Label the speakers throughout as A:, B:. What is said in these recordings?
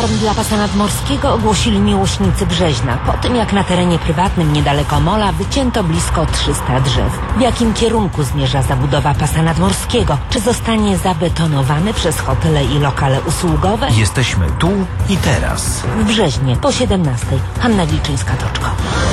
A: Zakład dla pasa nadmorskiego ogłosili miłośnicy Brzeźna, po tym jak na terenie prywatnym niedaleko mola wycięto blisko 300 drzew. W jakim kierunku zmierza zabudowa pasa nadmorskiego? Czy zostanie zabetonowany przez hotele i lokale usługowe?
B: Jesteśmy tu i teraz.
A: W Brzeźnie po 17:00. Hanna Wilczyńska-Toczko.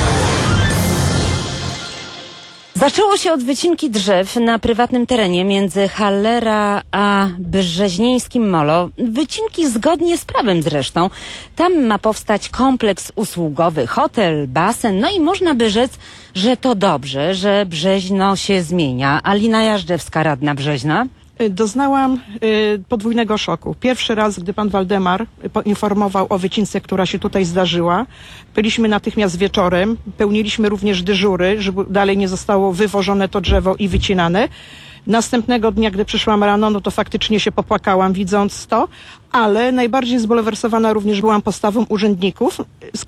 A: Zaczęło się od wycinki drzew na prywatnym terenie między Hallera a brzeźnieńskim Molo. Wycinki zgodnie z prawem zresztą. Tam ma powstać kompleks usługowy, hotel, basen. No i można by rzec, że to dobrze, że Brzeźno się zmienia. Alina Jażdżewska, radna Brzeźna.
C: Doznałam podwójnego szoku. Pierwszy raz, gdy pan Waldemar poinformował o wycince, która się tutaj zdarzyła. Byliśmy natychmiast wieczorem, pełniliśmy również dyżury, żeby dalej nie zostało wywożone to drzewo i wycinane. Następnego dnia, gdy przyszłam rano, no to faktycznie się popłakałam, widząc to, ale najbardziej zbulwersowana również byłam postawą urzędników, z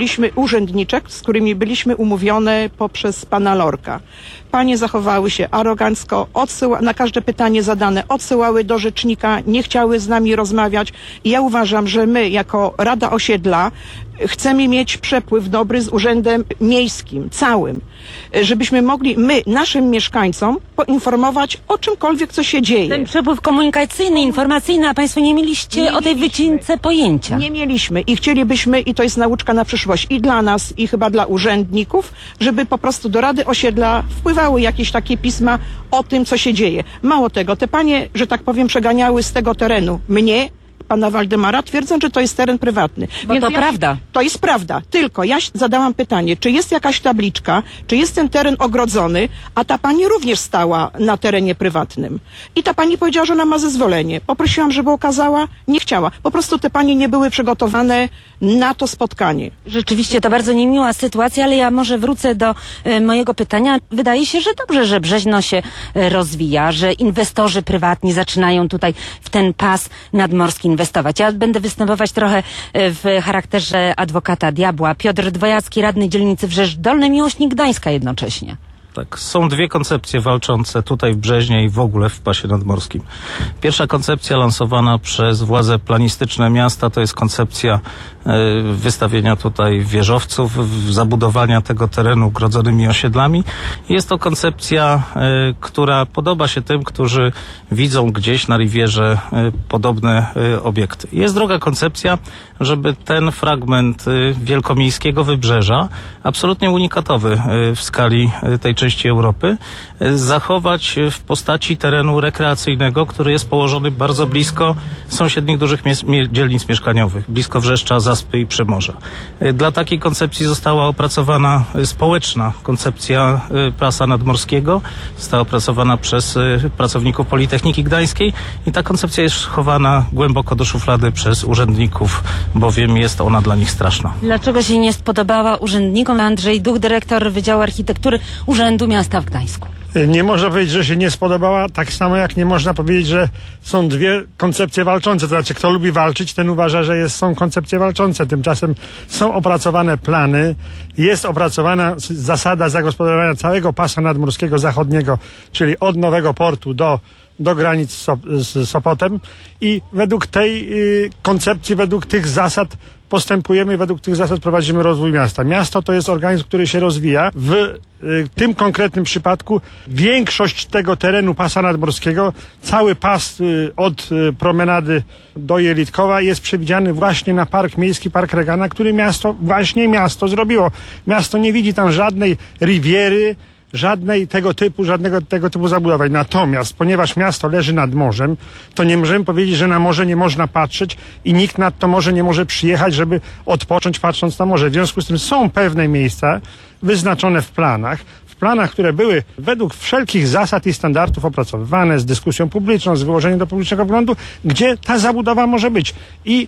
C: którymi byliśmy umówione poprzez pana Lorka. Panie zachowały się arogancko, na każde pytanie zadane odsyłały do rzecznika, nie chciały z nami rozmawiać. I ja uważam, że my jako Rada Osiedla chcemy mieć przepływ dobry z Urzędem Miejskim, całym, żebyśmy mogli naszym mieszkańcom poinformować o czymkolwiek, co się dzieje.
A: Ten przepływ komunikacyjny, informacyjny, a państwo nie mieliście o tej wycince pojęcia.
C: Nie mieliśmy i chcielibyśmy, i to jest nauczka na przyszłość i dla nas, i chyba dla urzędników, żeby po prostu do Rady Osiedla wpływały jakieś takie pisma o tym, co się dzieje. Mało tego, te panie, że tak powiem, przeganiały z tego terenu mnie, pana Waldemara, twierdząc, że to jest teren prywatny.
A: Bo to prawda.
C: To jest prawda. Tylko ja zadałam pytanie, czy jest jakaś tabliczka, czy jest ten teren ogrodzony, a ta pani również stała na terenie prywatnym. I ta pani powiedziała, że ona ma zezwolenie. Poprosiłam, żeby okazała, nie chciała. Po prostu te panie nie były przygotowane na to spotkanie.
A: Rzeczywiście to bardzo niemiła sytuacja, ale ja może wrócę do mojego pytania. Wydaje się, że dobrze, że Brzeźno się rozwija, że inwestorzy prywatni zaczynają tutaj w ten pas nadmorski inwestować. Ja będę występować trochę w charakterze adwokata diabła. Piotr Dwojacki, radny dzielnicy Wrzeszcz Dolny, miłośnik Gdańska jednocześnie.
D: Tak, są dwie koncepcje walczące tutaj w Brzeźnie i w ogóle w pasie nadmorskim. Pierwsza koncepcja lansowana przez władze planistyczne miasta to jest koncepcja wystawienia tutaj wieżowców, zabudowania tego terenu grodzonymi osiedlami. Jest to koncepcja, która podoba się tym, którzy widzą gdzieś na Rivierze podobne obiekty. Jest druga koncepcja, żeby ten fragment wielkomiejskiego wybrzeża, absolutnie unikatowy w skali tej części Europy, zachować w postaci terenu rekreacyjnego, który jest położony bardzo blisko sąsiednich dużych dzielnic mieszkaniowych, blisko Wrzeszcza, Zaspy i Przemorza. Dla takiej koncepcji została opracowana społeczna koncepcja pasa nadmorskiego, została opracowana przez pracowników Politechniki Gdańskiej i ta koncepcja jest chowana głęboko do szuflady przez urzędników, bowiem jest ona dla nich straszna.
A: Dlaczego się nie spodobała urzędnikom? Andrzej Duch, dyrektor Wydziału Architektury Urzędu Miasta w Gdańsku.
E: Nie można powiedzieć, że się nie spodobała, tak samo jak nie można powiedzieć, że są dwie koncepcje walczące. To znaczy, kto lubi walczyć, ten uważa, że są koncepcje walczące. Tymczasem są opracowane plany, jest opracowana zasada zagospodarowania całego pasa nadmorskiego zachodniego, czyli od Nowego Portu do granic z Sopotem i według tej koncepcji, według tych zasad postępujemy, według tych zasad prowadzimy rozwój miasta. Miasto to jest organizm, który się rozwija. W tym konkretnym przypadku większość tego terenu pasa nadmorskiego, cały pas od promenady do Jelitkowa jest przewidziany właśnie na park miejski, park Regana, który miasto zrobiło. Miasto nie widzi tam żadnej riviery, żadnego tego typu zabudowań. Natomiast, ponieważ miasto leży nad morzem, to nie możemy powiedzieć, że na morze nie można patrzeć i nikt nad to morze nie może przyjechać, żeby odpocząć patrząc na morze. W związku z tym są pewne miejsca wyznaczone w planach, które były według wszelkich zasad i standardów opracowywane z dyskusją publiczną, z wyłożeniem do publicznego wglądu, gdzie ta zabudowa może być. I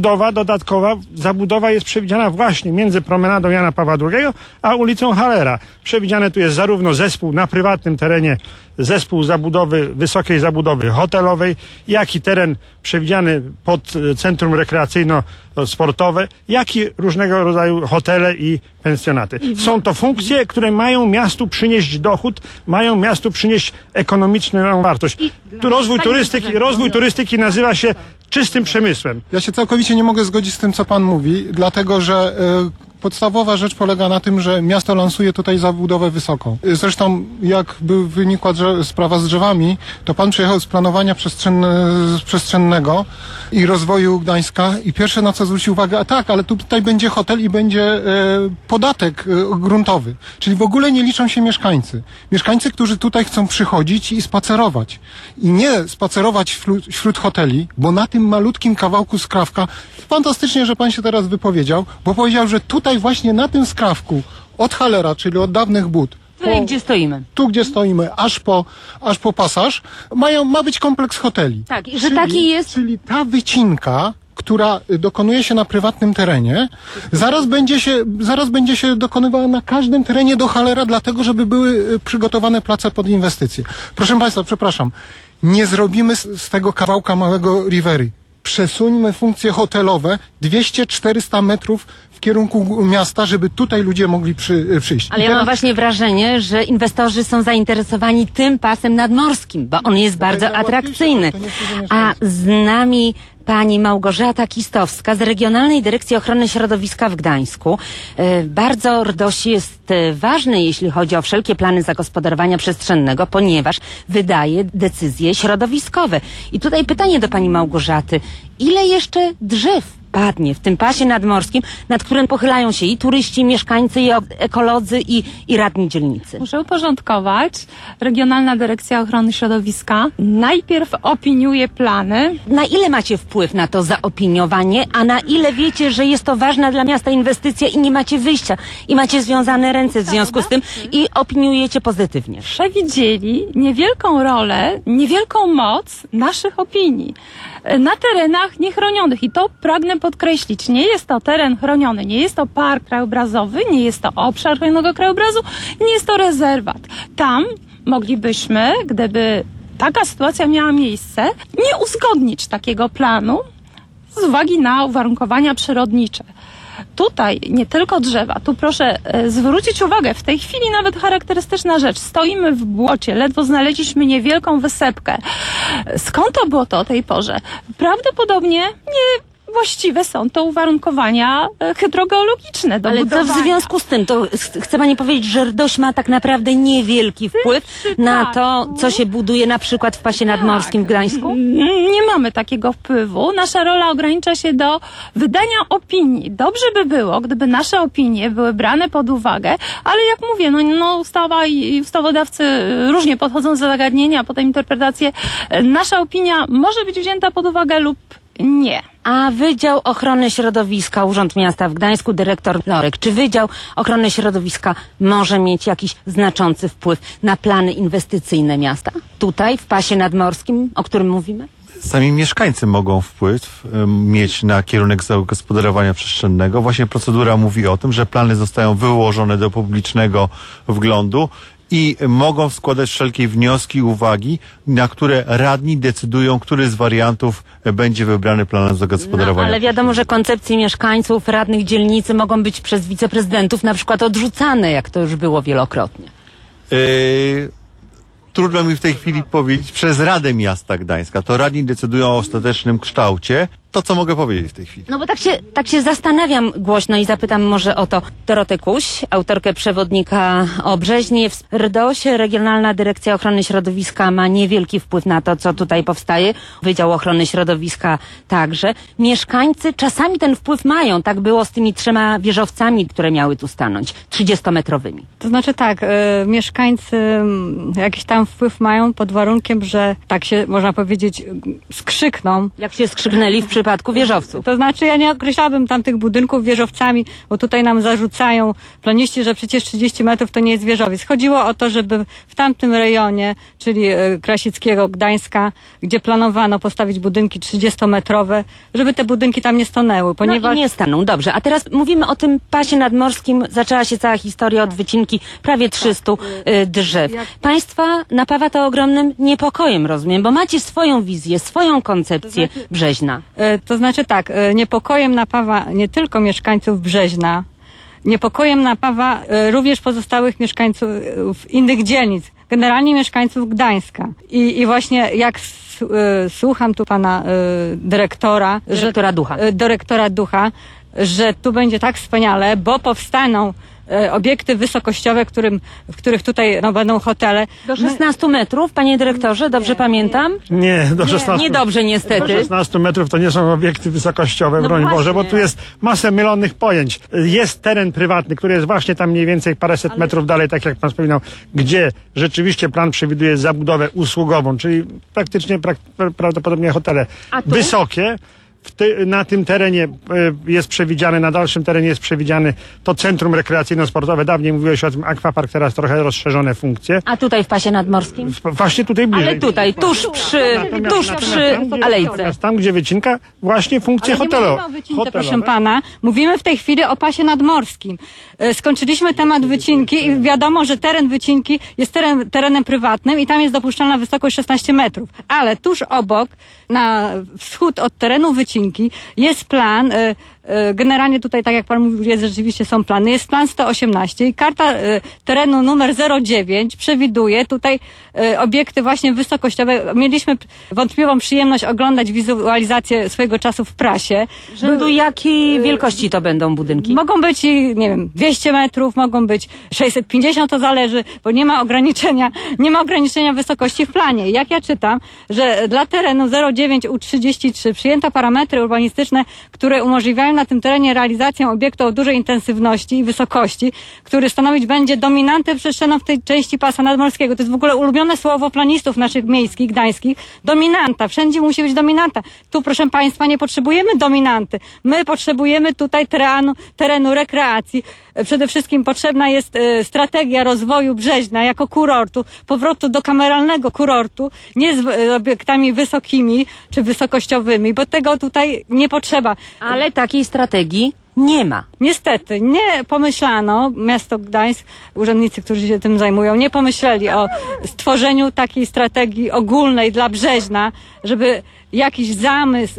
E: zabudowa jest przewidziana właśnie między promenadą Jana Pawła II a ulicą Hallera. Przewidziane tu jest zarówno zespół na prywatnym terenie, zespół wysokiej zabudowy hotelowej, jak i teren przewidziany pod centrum rekreacyjno-sportowe, jak i różnego rodzaju hotele i pensjonaty. Są to funkcje, które mają miastu miastu przynieść dochód, mają miastu przynieść ekonomiczną wartość. Tu rozwój turystyki nazywa się czystym przemysłem.
F: Ja się całkowicie nie mogę zgodzić z tym, co pan mówi, dlatego że podstawowa rzecz polega na tym, że miasto lansuje tutaj zabudowę wysoką. Zresztą jak wynikła sprawa z drzewami, to pan przyjechał z planowania przestrzennego i rozwoju Gdańska i pierwsze na co zwrócił uwagę, a tak, ale tutaj będzie hotel i będzie podatek gruntowy. Czyli w ogóle nie liczą się mieszkańcy. Mieszkańcy, którzy tutaj chcą przychodzić i spacerować. I nie spacerować wśród hoteli, bo na tym malutkim kawałku skrawka, fantastycznie, że pan się teraz wypowiedział, bo powiedział, że tutaj właśnie na tym skrawku od Hallera, czyli od dawnych Bud,
A: Gdzie stoimy?
F: Tu, gdzie stoimy, aż po pasaż, ma być kompleks hoteli.
A: Tak, i że taki jest.
F: Czyli ta wycinka, która dokonuje się na prywatnym terenie, zaraz będzie się dokonywała na każdym terenie do Hallera, dlatego, żeby były przygotowane place pod inwestycje. Proszę państwa, przepraszam, nie zrobimy z tego kawałka małego Rivery. Przesuńmy funkcje hotelowe 200-400 metrów w kierunku miasta, żeby tutaj ludzie mogli przyjść.
A: Ale ja mam właśnie wrażenie, że inwestorzy są zainteresowani tym pasem nadmorskim, bo on jest bardzo atrakcyjny. A z nami pani Małgorzata Kistowska z Regionalnej Dyrekcji Ochrony Środowiska w Gdańsku. Bardzo RDOŚ jest ważny, jeśli chodzi o wszelkie plany zagospodarowania przestrzennego, ponieważ wydaje decyzje środowiskowe. I tutaj pytanie do pani Małgorzaty. Ile jeszcze drzew padnie w tym pasie nadmorskim, nad którym pochylają się i turyści, i mieszkańcy, i ekolodzy, i radni dzielnicy?
G: Muszę uporządkować. Regionalna Dyrekcja Ochrony Środowiska najpierw opiniuje plany.
A: Na ile macie wpływ na to zaopiniowanie, a na ile wiecie, że jest to ważna dla miasta inwestycja i nie macie wyjścia i macie związane ręce w związku z tym i opiniujecie pozytywnie?
G: Przewidzieli niewielką rolę, niewielką moc naszych opinii na terenach niechronionych. I to pragnę podkreślić. Nie jest to teren chroniony, nie jest to park krajobrazowy, nie jest to obszar chronionego krajobrazu, nie jest to rezerwat. Tam moglibyśmy, gdyby taka sytuacja miała miejsce, nie uzgodnić takiego planu z uwagi na uwarunkowania przyrodnicze. Tutaj nie tylko drzewa, tu proszę zwrócić uwagę, w tej chwili nawet charakterystyczna rzecz. Stoimy w błocie, ledwo znaleźliśmy niewielką wysepkę. Skąd to było to o tej porze? Prawdopodobnie nie właściwe są to uwarunkowania hydrogeologiczne do
A: Ale
G: budowania.
A: to w związku z tym, to chce pani powiedzieć, że RDOŚ ma tak naprawdę niewielki wpływ na to, co się buduje na przykład w pasie nadmorskim w Gdańsku?
G: Nie mamy takiego wpływu. Nasza rola ogranicza się do wydania opinii. Dobrze by było, gdyby nasze opinie były brane pod uwagę, ale jak mówię, ustawa i ustawodawcy różnie podchodzą do zagadnienia, potem interpretacje. Nasza opinia może być wzięta pod uwagę lub nie.
A: A Wydział Ochrony Środowiska, Urząd Miasta w Gdańsku, dyrektor Lorek, czy Wydział Ochrony Środowiska może mieć jakiś znaczący wpływ na plany inwestycyjne miasta? Tutaj, w pasie nadmorskim, o którym mówimy?
H: Sami mieszkańcy mogą wpływ mieć na kierunek zagospodarowania przestrzennego. Właśnie procedura mówi o tym, że plany zostają wyłożone do publicznego wglądu i mogą składać wszelkie wnioski, uwagi, na które radni decydują, który z wariantów będzie wybrany planem zagospodarowania.
A: Ale wiadomo, że koncepcje mieszkańców, radnych dzielnicy mogą być przez wiceprezydentów na przykład odrzucane, jak to już było wielokrotnie.
H: Trudno mi w tej chwili powiedzieć, przez Radę Miasta Gdańska. To radni decydują o ostatecznym kształcie. To, co mogę powiedzieć w tej chwili.
A: No bo tak się zastanawiam głośno i zapytam może o to Dorotę Kuś, autorkę przewodnika o Brzeźnie. W RDOŚ Regionalna Dyrekcja Ochrony Środowiska ma niewielki wpływ na to, co tutaj powstaje. Wydział Ochrony Środowiska także. Mieszkańcy czasami ten wpływ mają. Tak było z tymi 3 wieżowcami, które miały tu stanąć, 30-metrowymi.
I: To znaczy tak, mieszkańcy jakiś tam wpływ mają pod warunkiem, że tak się, można powiedzieć, skrzykną.
A: Jak się skrzyknęli w przypadku wieżowców.
I: To znaczy ja nie określałabym tam tych budynków wieżowcami, bo tutaj nam zarzucają planiści, że przecież 30 metrów to nie jest wieżowiec. Chodziło o to, żeby w tamtym rejonie, czyli Krasickiego, Gdańska, gdzie planowano postawić budynki 30-metrowe, żeby te budynki tam nie stanęły, ponieważ...
A: No i nie staną, dobrze. A teraz mówimy o tym pasie nadmorskim. Zaczęła się cała historia od wycinki prawie 300 drzew. Państwa napawa to ogromnym niepokojem, rozumiem, bo macie swoją wizję, swoją koncepcję Brzeźna.
I: To znaczy tak, niepokojem napawa nie tylko mieszkańców Brzeźna, Niepokojem napawa również pozostałych mieszkańców innych dzielnic, generalnie mieszkańców Gdańska. I właśnie jak słucham tu pana dyrektora Ducha, że tu będzie tak wspaniale, bo powstaną obiekty wysokościowe, w których tutaj będą hotele.
A: Do 16 metrów, panie dyrektorze, dobrze pamiętam?
E: Nie, do 16.
A: Niedobrze niestety.
E: Do 16 metrów to nie są obiekty wysokościowe,
A: No
E: broń
A: właśnie.
E: Boże, bo tu jest masę mylących pojęć. Jest teren prywatny, który jest właśnie tam mniej więcej paręset metrów dalej, tak jak pan wspominał, gdzie rzeczywiście plan przewiduje zabudowę usługową, czyli praktycznie prawdopodobnie hotele wysokie. Na tym terenie jest przewidziane, na dalszym terenie jest przewidziane to centrum rekreacyjno-sportowe. Dawniej mówiłeś o tym akwapark, teraz trochę rozszerzone funkcje.
A: A tutaj w pasie nadmorskim?
E: Właśnie tutaj bliżej.
A: Ale tutaj, tuż przy alejce.
E: Tam, gdzie wycinka, właśnie funkcje
I: hotelowe. Nie mówimy o wycince, proszę pana. Mówimy w tej chwili o pasie nadmorskim. Skończyliśmy temat wycinki i wiadomo, że teren wycinki jest terenem prywatnym i tam jest dopuszczalna wysokość 16 metrów. Ale tuż obok, na wschód od terenu wycinki, jest plan, generalnie tutaj, tak jak pan mówił, rzeczywiście są plany, jest plan 118 i karta terenu numer 09 przewiduje tutaj obiekty właśnie wysokościowe. Mieliśmy wątpliwą przyjemność oglądać wizualizację swojego czasu w prasie.
A: Rzędu jakiej wielkości to będą budynki?
I: Mogą być, nie wiem, 200 metrów, mogą być 650, to zależy, bo nie ma ograniczenia wysokości w planie. Jak ja czytam, że dla terenu 09 U33 przyjęto parametry urbanistyczne, które umożliwiają na tym terenie realizację obiektu o dużej intensywności i wysokości, który stanowić będzie dominantę przestrzenną w tej części pasa nadmorskiego. To jest w ogóle ulubione słowo planistów naszych miejskich, gdańskich. Dominanta. Wszędzie musi być dominanta. Tu, proszę państwa, nie potrzebujemy dominanty. My potrzebujemy tutaj terenu rekreacji. Przede wszystkim potrzebna jest strategia rozwoju Brzeźna jako kurortu, powrotu do kameralnego kurortu, nie z obiektami wysokimi czy wysokościowymi, bo tego tutaj nie potrzeba.
A: Ale takiej strategii nie ma.
I: Niestety, nie pomyślano, miasto Gdańsk, urzędnicy, którzy się tym zajmują, nie pomyśleli o stworzeniu takiej strategii ogólnej dla Brzeźna, żeby jakiś zamysł,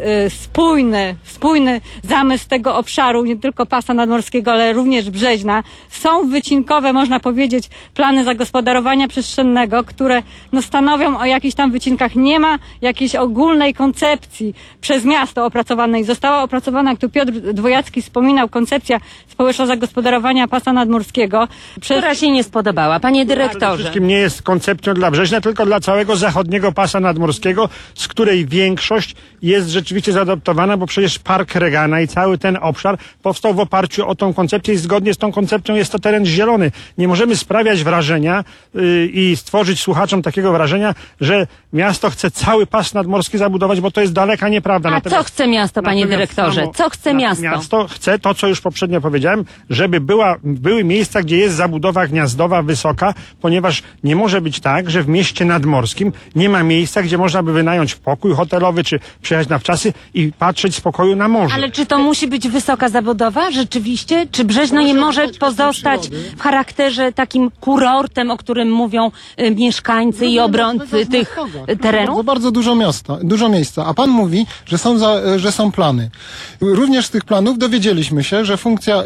I: spójny zamysł tego obszaru, nie tylko pasa nadmorskiego, ale również Brzeźna. Są wycinkowe, można powiedzieć, plany zagospodarowania przestrzennego, które stanowią o jakichś tam wycinkach. Nie ma jakiejś ogólnej koncepcji przez miasto opracowanej. Została opracowana, jak tu Piotr Dwojacki wspominał, koncepcja społeczna zagospodarowania pasa nadmorskiego.
A: Która się nie spodobała. Panie
E: Przede
A: dyrektorze.
E: wszystkim nie jest koncepcją dla Brzeźna, tylko dla całego zachodniego pasa nadmorskiego, z której większość jest rzeczywiście zaadoptowana, bo przecież Park Regana i cały ten obszar powstał w oparciu o tą koncepcję i zgodnie z tą koncepcją jest to teren zielony. Nie możemy sprawiać wrażenia i stworzyć słuchaczom takiego wrażenia, że miasto chce cały pas nadmorski zabudować, bo to jest daleka nieprawda.
A: A co chce miasto, panie dyrektorze? Co chce miasto?
E: Miasto chce to, co już poprzednio powiedziałem, żeby były miejsca, gdzie jest zabudowa gniazdowa wysoka, ponieważ nie może być tak, że w mieście nadmorskim nie ma miejsca, gdzie można by wynająć pokój hotelowy, czy przyjechać na wczasy i patrzeć z pokoju na morze.
A: Ale czy to musi być wysoka zabudowa rzeczywiście? Czy Brzeźno nie może pozostać w charakterze takim kurortem, o którym mówią mieszkańcy i obrońcy tych terenów?
F: Bardzo dużo miejsca. A pan mówi, że są plany. Również z tych planów dowiedzieliśmy się, że funkcja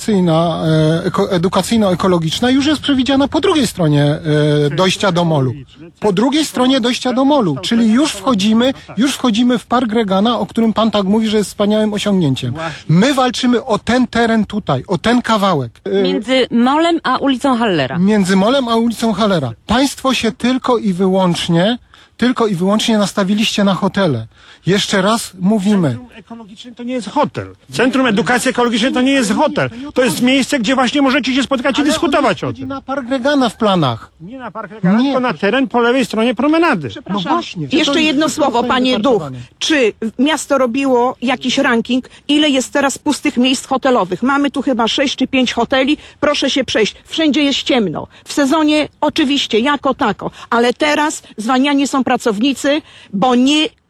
F: edukacyjno-ekologiczna już jest przewidziana po drugiej stronie dojścia do molu. Po drugiej stronie dojścia do molu, czyli już wchodzimy w Park Regana, o którym pan tak mówi, że jest wspaniałym osiągnięciem. My walczymy o ten teren tutaj, o ten kawałek.
A: Między molem a ulicą Hallera.
F: Między molem a ulicą Hallera. Państwo się tylko i wyłącznie nastawiliście na hotele. Jeszcze raz mówimy.
E: Centrum ekologiczne to nie jest hotel. Centrum edukacji ekologicznej to nie jest hotel. To jest miejsce, gdzie właśnie możecie się spotkać i dyskutować o tym.
F: Na Park Regana w planach.
E: Nie na Park Regana, tylko na teren po lewej stronie promenady.
C: No właśnie. Jeszcze jedno słowo, panie Duch. Czy miasto robiło jakiś ranking, ile jest teraz pustych miejsc hotelowych? Mamy tu chyba 6 czy 5 hoteli. Proszę się przejść. Wszędzie jest ciemno. W sezonie oczywiście, jako tako. Ale teraz zwalniani są pracownicy, bo nie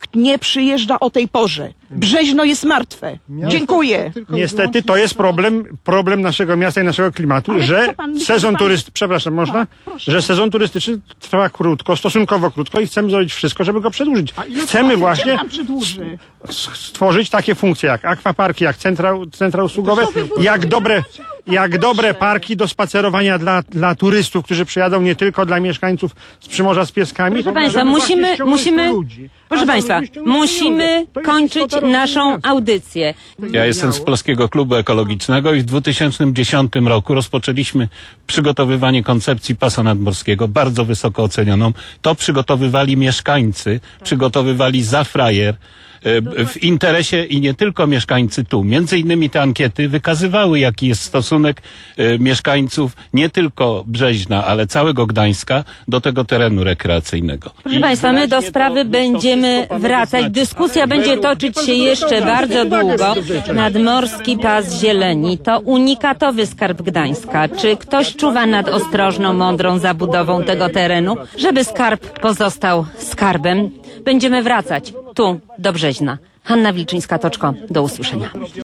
C: Nikt nie przyjeżdża o tej porze. Brzeźno jest martwe. Dziękuję.
E: Niestety to jest problem naszego miasta i naszego klimatu,
C: Ale
E: że
C: co pan-
E: sezon
C: pan-
E: turystyczny, przepraszam, można?
C: proszę.
E: Że sezon turystyczny trwa krótko, stosunkowo krótko i chcemy zrobić wszystko, żeby go przedłużyć. Chcemy właśnie
C: Pan przedłuży.
E: stworzyć takie funkcje jak akwaparki, jak centra usługowe, jak dobre parki do spacerowania dla turystów, którzy przyjadą, nie tylko dla mieszkańców z Przymorza z Pieskami.
A: Proszę Państwa,
E: żeby właśnie
A: musimy,
E: ściągnąć ludzi.
A: proszę Państwa, musimy
E: To jest
A: kończyć
E: istota
A: naszą
E: rozwiązania.
A: audycję.
J: Ja jestem z Polskiego Klubu Ekologicznego i w 2010 roku rozpoczęliśmy przygotowywanie koncepcji pasa nadmorskiego, bardzo wysoko ocenioną. To przygotowywali mieszkańcy, przygotowywali za frajer, w interesie i nie tylko mieszkańcy tu. Między innymi te ankiety wykazywały, jaki jest stosunek mieszkańców nie tylko Brzeźna, ale całego Gdańska do tego terenu rekreacyjnego.
A: Proszę Państwa, my do sprawy będziemy wracać. Dyskusja będzie toczyć się jeszcze bardzo długo. Nadmorski Pas Zieleni to unikatowy skarb Gdańska. Czy ktoś czuwa nad ostrożną, mądrą zabudową tego terenu, żeby skarb pozostał skarbem? Będziemy wracać tu, do Brzeźna. Hanna Wilczyńska-Toczko, do usłyszenia.